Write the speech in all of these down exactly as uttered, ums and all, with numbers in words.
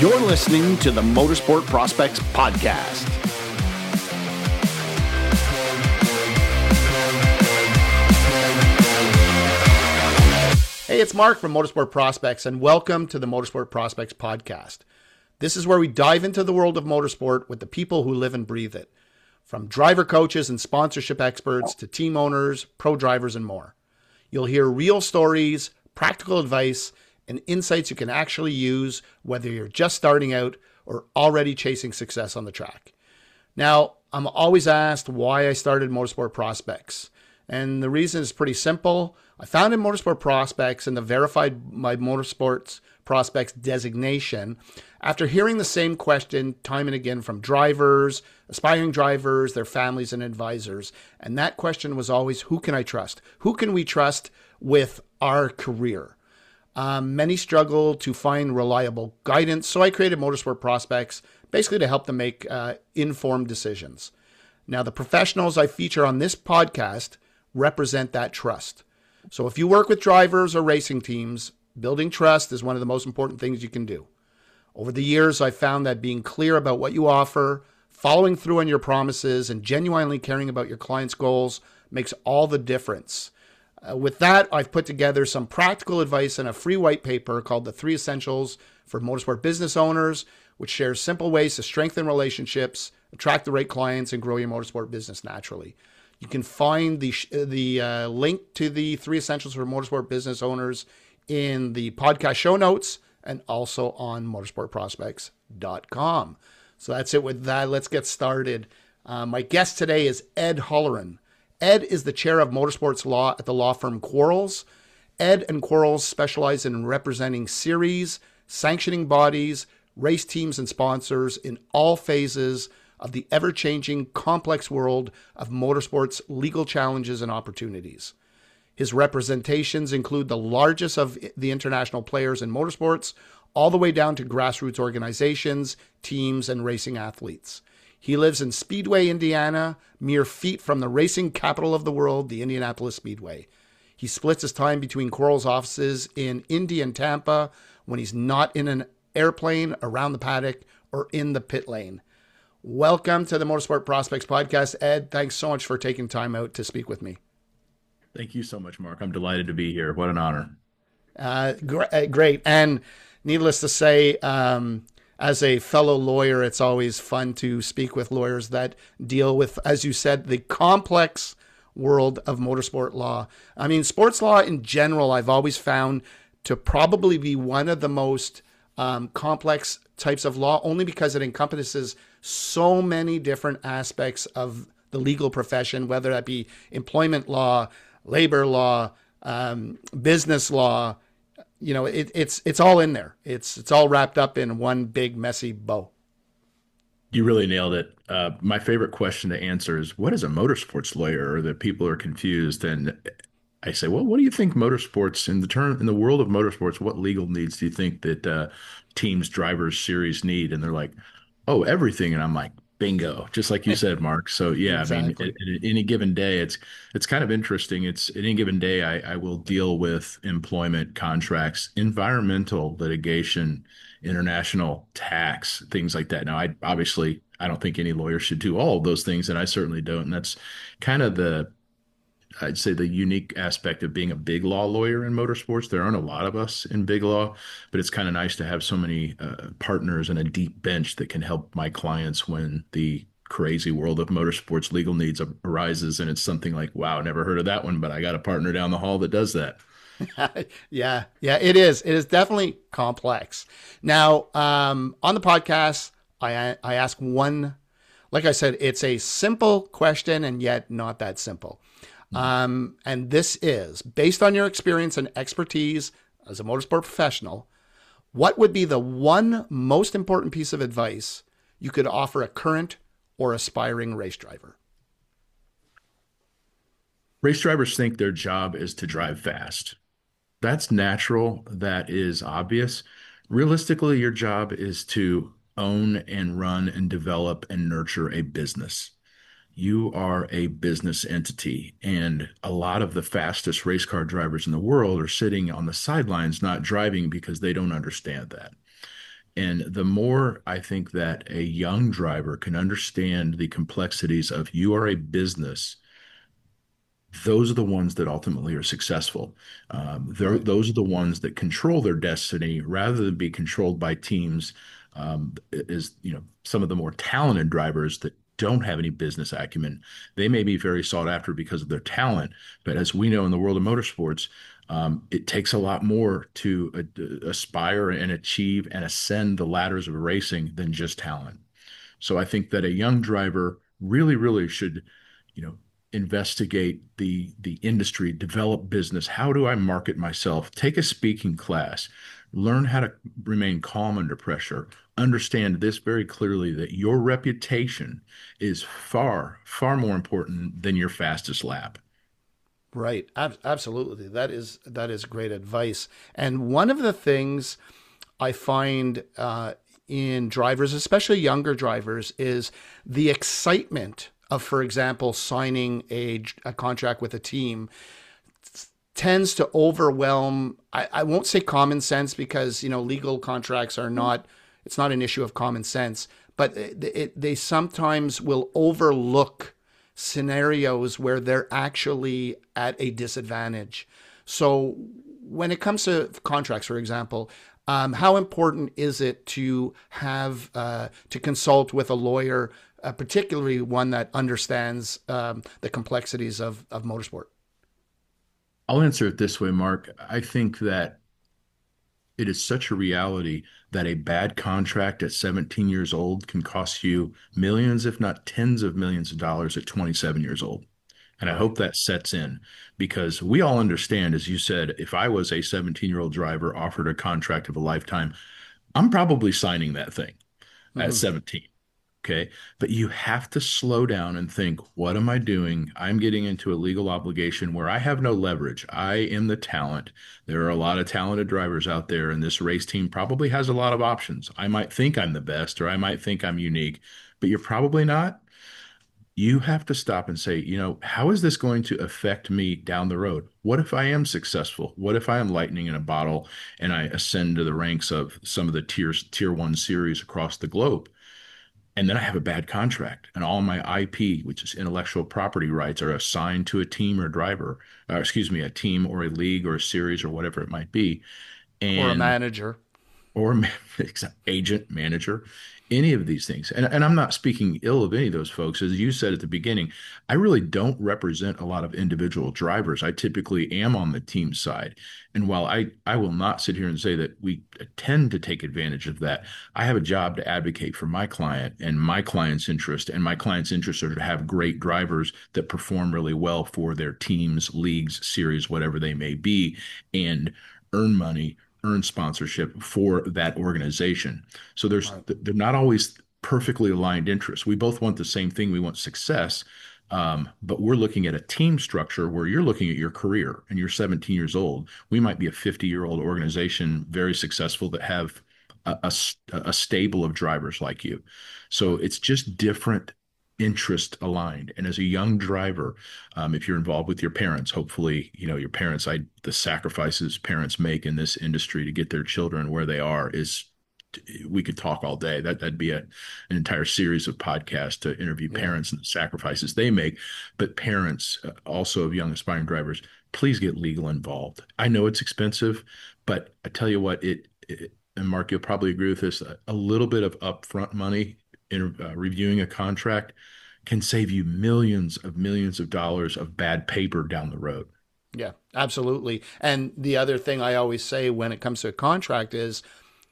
You're listening to the Motorsport Prospects Podcast. Hey, it's Mark from Motorsport Prospects, and welcome to the Motorsport Prospects Podcast. This is where we dive into the world of motorsport with the people who live and breathe it, from driver coaches and sponsorship experts to team owners, pro drivers, and more. You'll hear real stories, practical advice, and insights you can actually use whether you're just starting out or already chasing success on the track. Now, I'm always asked why I started Motorsport Prospects. And the reason is pretty simple. I founded Motorsport Prospects and the verified my Motorsports Prospects designation after hearing the same question time and again from drivers, aspiring drivers, their families, and advisors. And that question was always, who can I trust? Who can we trust with our career? Um, many struggle to find reliable guidance, so I created Motorsport Prospects basically to help them make uh, informed decisions. Now, the professionals I feature on this podcast represent that trust. So if you work with drivers or racing teams, building trust is one of the most important things you can do. Over the years, I've found that being clear about what you offer, following through on your promises, and genuinely caring about your clients' goals makes all the difference. Uh, with that, I've put together some practical advice in a free white paper called The Three Essentials for Motorsport Business Owners, which shares simple ways to strengthen relationships, attract the right clients, and grow your motorsport business naturally. You can find the the uh, link to the Three Essentials for Motorsport Business Owners in the podcast show notes and also on motorsport prospects dot com. So that's it with that. Let's get started. Uh, my guest today is Ed Holleran. Ed is the chair of motorsports law at the law firm Quarles. Ed and Quarles specialize in representing series, sanctioning bodies, race teams, and sponsors in all phases of the ever-changing, complex world of motorsports legal challenges and opportunities. His representations include the largest of the international players in motorsports, all the way down to grassroots organizations, teams, and racing athletes. He lives in Speedway, Indiana, mere feet from the racing capital of the world, the Indianapolis Speedway. He splits his time between Quarles' offices in Indy and Tampa when he's not in an airplane, around the paddock, or in the pit lane. Welcome to the Motorsport Prospects Podcast. Ed, thanks so much for taking time out to speak with me. Thank you so much, Mark. I'm delighted to be here. What an honor. Uh, gr- great. And needless to say, um, as a fellow lawyer, it's always fun to speak with lawyers that deal with, as you said, the complex world of motorsport law. I mean, sports law in general, I've always found to probably be one of the most um, complex types of law, only because it encompasses so many different aspects of the legal profession, whether that be employment law, labor law, um, business law. You know, it, it's it's all in there. It's it's all wrapped up in one big messy bow. You really nailed it. Uh, my favorite question to answer is, what is a motorsports lawyer? Or that people are confused. And I say, well, what do you think motorsports, in the term, in the world of motorsports, what legal needs do you think that uh, teams, drivers, series need? And they're like, oh, everything. And I'm like, bingo, just like you said, Mark. So yeah, exactly. I mean, at, at any given day, it's it's kind of interesting. It's at any given day, I, I will deal with employment contracts, environmental litigation, international tax, things like that. Now, I obviously I don't think any lawyer should do all of those things, and I certainly don't. And that's kind of the I'd say the unique aspect of being a big law lawyer in motorsports. There aren't a lot of us in big law, but it's kind of nice to have so many uh, partners and a deep bench that can help my clients when the crazy world of motorsports legal needs arises. And it's something like, wow, never heard of that one, but I got a partner down the hall that does that. yeah, yeah, it is. It is definitely complex. Now, um, on the podcast, I I ask one, like I said, it's a simple question and yet not that simple. Um, and this is, based on your experience and expertise as a motorsport professional, what would be the one most important piece of advice you could offer a current or aspiring race driver? Race drivers think their job is to drive fast. That's natural. That is obvious. Realistically, your job is to own and run and develop and nurture a business. You are a business entity, and a lot of the fastest race car drivers in the world are sitting on the sidelines, not driving because they don't understand that. And the more I think that a young driver can understand the complexities of you are a business, those are the ones that ultimately are successful. Um, they're, Right. those are the ones that control their destiny rather than be controlled by teams. Um, is you know some of the more talented drivers that don't have any business acumen, they may be very sought after because of their talent. But as we know in the world of motorsports, um, it takes a lot more to uh, aspire and achieve and ascend the ladders of racing than just talent. So I think that a young driver really, really should, you know, investigate the the industry, develop business. How do I market myself? Take a speaking class, learn how to remain calm under pressure. Understand this very clearly that your reputation is far, far more important than your fastest lap. Right. Ab- absolutely. That is that is great advice. And one of the things I find uh, in drivers, especially younger drivers, is the excitement of, for example, signing a, a contract with a team tends to overwhelm. I, I won't say common sense because you know legal contracts are not. It's not an issue of common sense, but it, it, they sometimes will overlook scenarios where they're actually at a disadvantage. So when it comes to contracts, for example, um, how important is it to have uh, to consult with a lawyer, uh, particularly one that understands um, the complexities of, of motorsport? I'll answer it this way, Mark. I think that it is such a reality that a bad contract at seventeen years old can cost you millions, if not tens of millions of dollars at twenty-seven years old. And I Right. hope that sets in because we all understand, as you said, if I was a seventeen year old driver offered a contract of a lifetime, I'm probably signing that thing at Mm-hmm. seventeen. Okay. But you have to slow down and think, what am I doing? I'm getting into a legal obligation where I have no leverage. I am the talent. There are a lot of talented drivers out there, and this race team probably has a lot of options. I might think I'm the best, or I might think I'm unique, but you're probably not. You have to stop and say, you know, how is this going to affect me down the road? What if I am successful? What if I am lightning in a bottle and I ascend to the ranks of some of the tiers, tier one series across the globe? And then I have a bad contract, and all my I P, which is intellectual property rights, are assigned to a team or driver, or excuse me, a team or a league or a series or whatever it might be. Or a And manager. or agent, manager, any of these things. And, and I'm not speaking ill of any of those folks. As you said at the beginning, I really don't represent a lot of individual drivers. I typically am on the team side. And while I, I will not sit here and say that we tend to take advantage of that, I have a job to advocate for my client and my client's interest. And my client's interest are to have great drivers that perform really well for their teams, leagues, series, whatever they may be, and earn money, earn sponsorship for that organization. So there's Right. they're not always perfectly aligned interests. We both want the same thing. We want success. Um, but we're looking at a team structure where you're looking at your career and you're seventeen years old. We might be a fifty year old organization, very successful, that have a, a, a stable of drivers like you. So Right. it's just different interest aligned. And as a young driver, um, if you're involved with your parents, hopefully, you know, your parents, I, the sacrifices parents make in this industry to get their children where they are is we could talk all day. That that'd be a, an entire series of podcasts to interview Yeah. parents and the sacrifices they make. But parents, uh, also of young aspiring drivers, please get legal involved. I know it's expensive, but I tell you what, it, it and Mark, you'll probably agree with this. A, a little bit of upfront money in uh, reviewing a contract can save you millions of millions of dollars of bad paper down the road. Yeah, absolutely. And the other thing I always say when it comes to a contract is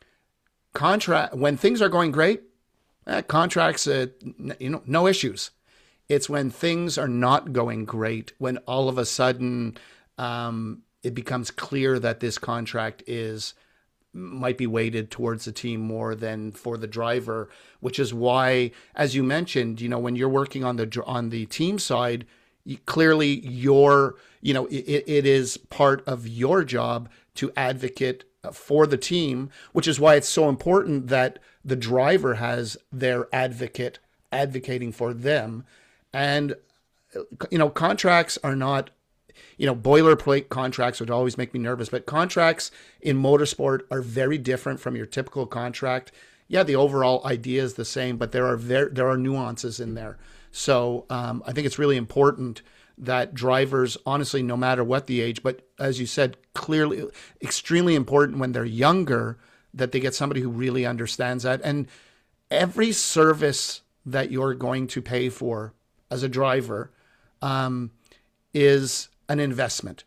contract when things are going great, eh, contracts, uh, you know, no issues. It's when things are not going great, when all of a sudden um, it becomes clear that this contract is might be weighted towards the team more than for the driver, which is why, as you mentioned, you know, when you're working on the on the team side, you, clearly your, you know, it, it is part of your job to advocate for the team, which is why it's so important that the driver has their advocate advocating for them. And, you know, contracts are not, you know, boilerplate contracts would always make me nervous, but contracts in motorsport are very different from your typical contract. Yeah, the overall idea is the same, but there are there there are nuances in there. So um, I think it's really important that drivers, honestly, no matter what the age, but as you said, clearly, extremely important when they're younger, that they get somebody who really understands that. And every service that you're going to pay for as a driver um, is an investment.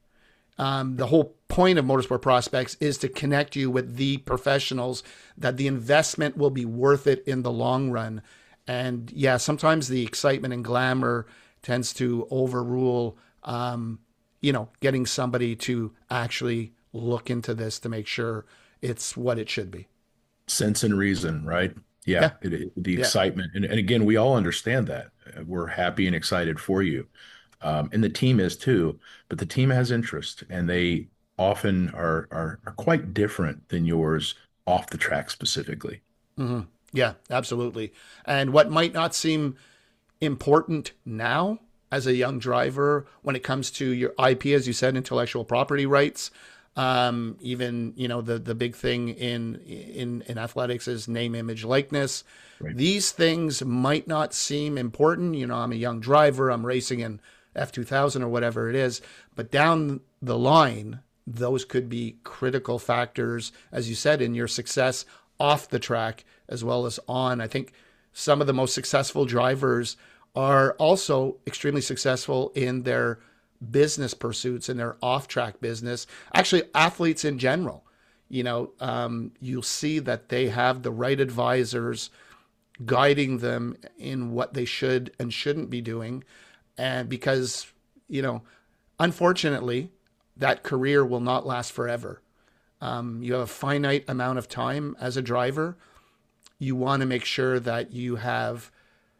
Um, the whole point of Motorsport Prospects is to connect you with the professionals, that the investment will be worth it in the long run. And yeah, sometimes the excitement and glamour tends to overrule, um, you know, getting somebody to actually look into this to make sure it's what it should be. Sense and reason, right? Yeah, Yeah, it, it- the yeah. excitement, and, and again, we all understand that. Uh, We're happy and excited for you, um, and the team is too. But the team has interest, and they often are are, are quite different than yours off the track specifically. hmm Yeah, absolutely. And what might not seem important now as a young driver when it comes to your I P, as you said, intellectual property rights. Um, even you know the the big thing in in in athletics is name, image, likeness. Right. These things might not seem important. You know, I'm a young driver. I'm racing in F two thousand or whatever it is, but down the line, those could be critical factors, as you said, in your success off the track as well as on. I think some of the most successful drivers are also extremely successful in their business pursuits and their off track business. Actually, athletes in general, you know, um, you'll see that they have the right advisors guiding them in what they should and shouldn't be doing. And because, you know, unfortunately, that career will not last forever. Um, you have a finite amount of time as a driver. You want to make sure that you have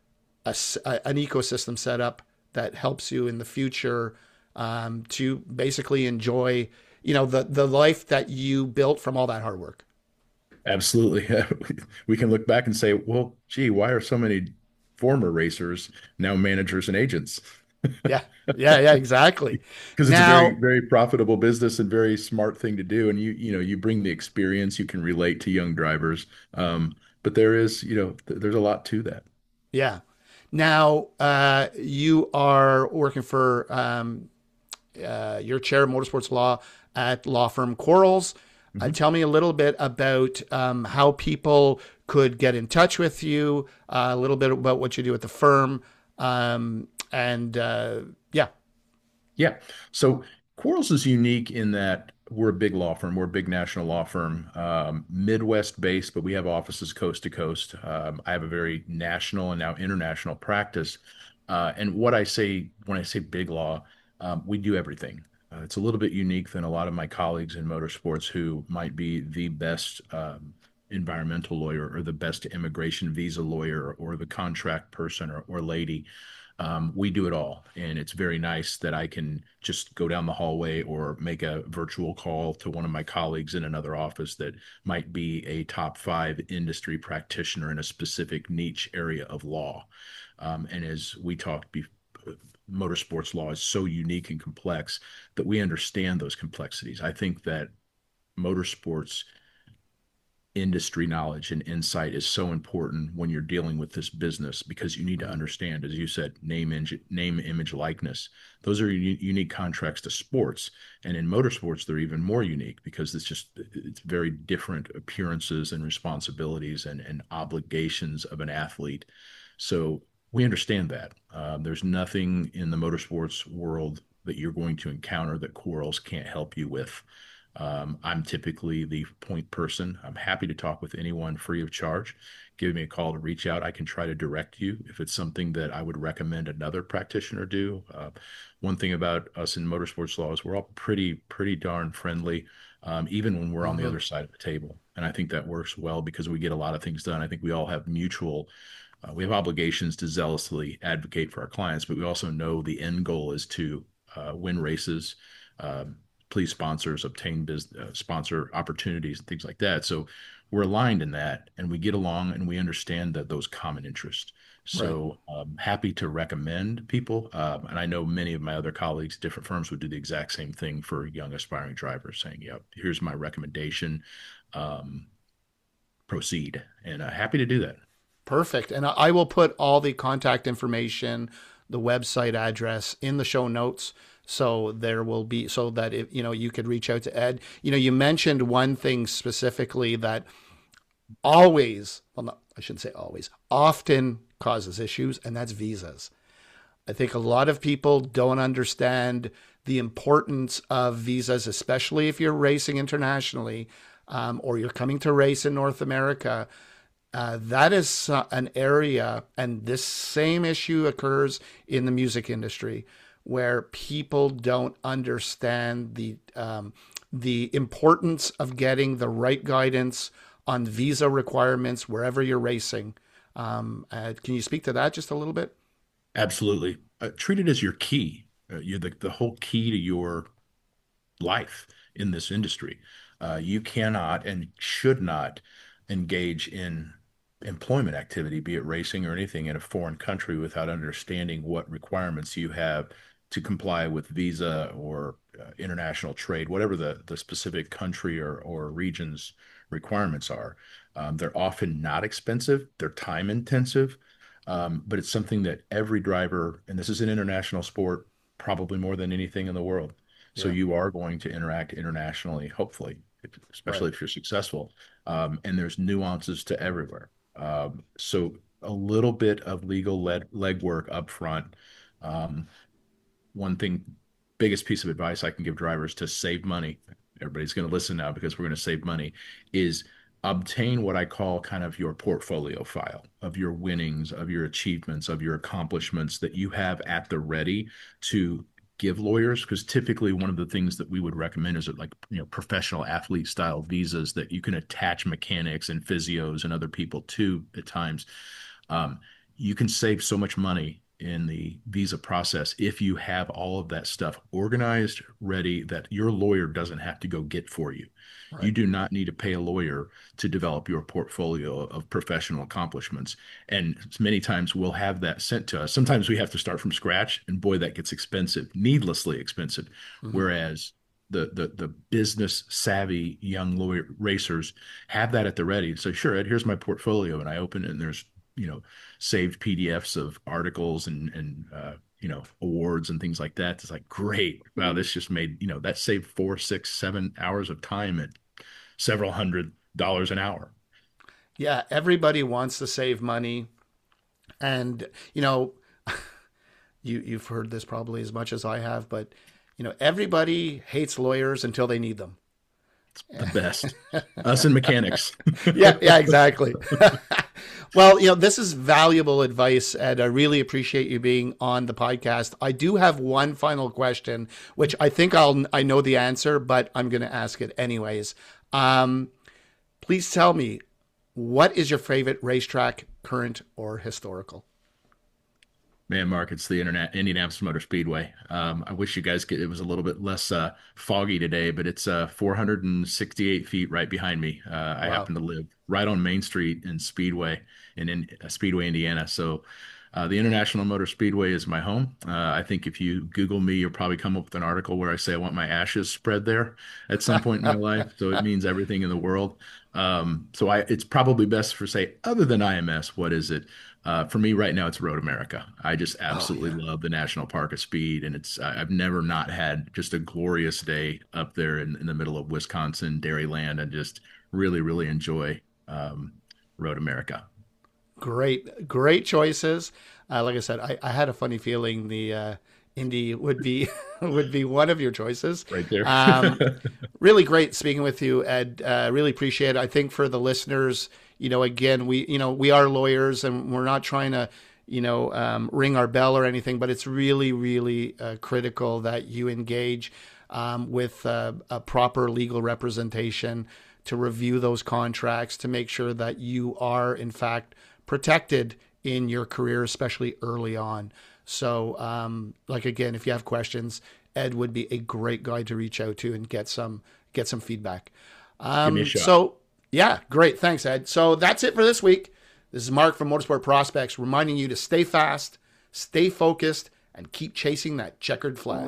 a, an ecosystem set up that helps you in the future um, to basically enjoy, you know, the the life that you built from all that hard work. Absolutely. We can look back and say, well, gee, why are so many former racers now managers and agents? Yeah, yeah, yeah, exactly. Because it's a very, Now, very profitable business and very smart thing to do. And you, you know, you bring the experience, you can relate to young drivers. Um, but there is, you know, th there's a lot to that. yeah, now uh, you are working for um, uh, your chair of motorsports law at law firm Quarles. Uh, Mhm. tell me a little bit about um, how people could get in touch with you, uh, a little bit about what you do at the firm, um, and uh, yeah. Yeah. So Quarles is unique in that we're a big law firm. We're a big national law firm, um, Midwest based, but we have offices coast to coast. Um, I have a very national and now international practice. Uh, and what I say when I say big law, um, we do everything. Uh, it's a little bit unique than a lot of my colleagues in motorsports who might be the best um, environmental lawyer or the best immigration visa lawyer or the contract person or, or lady. Um, we do it all. And it's very nice that I can just go down the hallway or make a virtual call to one of my colleagues in another office that might be a top five industry practitioner in a specific niche area of law. Um, and as we talked before, motorsports law is so unique and complex that we understand those complexities. I think that motorsports industry knowledge and insight is so important when you're dealing with this business because you need to understand, as you said, name, name, image, likeness. Those are unique contracts to sports, and in motorsports they're even more unique because it's just it's very different appearances and responsibilities and, and obligations of an athlete. So we understand that. Uh, there's nothing in the motorsports world that you're going to encounter that Quarles can't help you with. Um, I'm typically the point person. I'm happy to talk with anyone free of charge. Give me a call to reach out. I can try to direct you if it's something that I would recommend another practitioner do. Uh, one thing about us in motorsports law is we're all pretty, pretty darn friendly, um, even when we're on the Mm-hmm. other side of the table. And I think that works well because we get a lot of things done. I think we all have mutual, uh, we have obligations to zealously advocate for our clients, but we also know the end goal is to uh, win races, um, please sponsors, obtain business, uh, sponsor opportunities and things like that. So we're aligned in that, and we get along, and we understand that those common interests. Right. So I'm happy to recommend people. Um, and I know many of my other colleagues, different firms would do the exact same thing for young aspiring drivers, saying, yeah, here's my recommendation. Um, proceed. And uh, happy to do that. Perfect. And I will put all the contact information, the website address in the show notes. So there will be, so that if, you know, you could reach out to Ed. You know, you mentioned one thing specifically that always, well, not, I shouldn't say always, often causes issues, and that's visas. I think a lot of people don't understand the importance of visas, especially if you're racing internationally, um, or you're coming to race in North America. Uh, that is uh, an area, and this same issue occurs in the music industry, where people don't understand the um, the importance of getting the right guidance on visa requirements wherever you're racing. Um, uh, can you speak to that just a little bit? Absolutely. Uh, treat it as your key. Uh, you're the, the whole key to your life in this industry. Uh, you cannot and should not engage in employment activity, be it racing or anything, in a foreign country without understanding what requirements you have to comply with visa or uh, international trade, whatever the, the specific country or, or region's requirements are. Um, they're often not expensive, they're time intensive, um, but it's something that every driver, and this is an international sport, probably more than anything in the world. So Yeah. you are going to interact internationally, hopefully, especially Right. if you're successful. Um, and there's nuances to everywhere. Um, so a little bit of legal leg legwork up front. Um, one thing, biggest piece of advice I can give drivers to save money, everybody's going to listen now because we're going to save money, is obtain what I call kind of your portfolio file of your winnings, of your achievements, of your accomplishments that you have at the ready to give lawyers, because typically one of the things that we would recommend is like, you know, professional athlete style visas that you can attach mechanics and physios and other people to at times. Um, you can save so much money in the visa process if you have all of that stuff organized, ready, that your lawyer doesn't have to go get for you. You Right. do not need to pay a lawyer to develop your portfolio of professional accomplishments. And many times we'll have that sent to us. Sometimes we have to start from scratch, and boy, that gets expensive, needlessly expensive. Mm-hmm. Whereas the the the business savvy young lawyer racers have that at the ready. So sure, Ed, here's my portfolio, and I open it, and there's, you know, saved P D Fs of articles and and uh, you know, awards and things like that. It's like, great, wow, this just made, you know, that saved four, six, seven hours of time at several hundred dollars an hour. Yeah. Everybody wants to save money. And, you know, you, you've heard this probably as much as I have, but, you know, everybody hates lawyers until they need them. The best. Us and mechanics. Yeah, yeah, exactly. Well, you know, this is valuable advice, Ed. I really appreciate you being on the podcast. I do have one final question, which I think I'll I know the answer, but I'm going to ask it anyways. Um, please tell me, what is your favorite racetrack, current or historical? Man, Mark, it's the Internet Indianapolis Motor Speedway. Um, I wish you guys could, it was a little bit less uh, foggy today, but it's uh, four hundred sixty-eight feet right behind me. Uh, I Wow. happen to live right on Main Street in Speedway in, in uh, Speedway, Indiana. So uh, the International Motor Speedway is my home. Uh, I think if you Google me, you'll probably come up with an article where I say I want my ashes spread there at some point in my life. So it means everything in the world. Um, so I, it's probably best for say, other than I M S, what is it? Uh, for me right now, it's Road America. I just Oh, absolutely yeah. love the National Park of Speed, and it's I- I've never not had just a glorious day up there in, in the middle of Wisconsin, Dairyland, and just really, really enjoy um, Road America. Great, great choices. Uh, like I said, I, I had a funny feeling the uh, Indy would be would be one of your choices. Right there. Um, really great speaking with you, Ed. Uh, really appreciate it. I think for the listeners, you know, again, we you know we are lawyers and we're not trying to you know um, ring our bell or anything, but it's really really uh, critical that you engage um, with uh, a proper legal representation to review those contracts to make sure that you are in fact protected in your career, especially early on. So, um, like again, if you have questions, Ed would be a great guy to reach out to and get some get some feedback. Um, Give me a shot. So, yeah, great. Thanks, Ed. So that's it for this week. This is Mark from Motorsport Prospects reminding you to stay fast, stay focused, and keep chasing that checkered flag.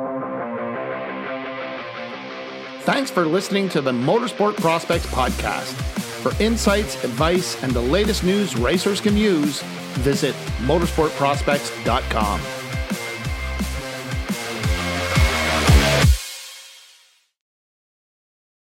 Thanks for listening to the Motorsport Prospects podcast. For insights, advice, and the latest news racers can use, visit motorsport prospects dot com.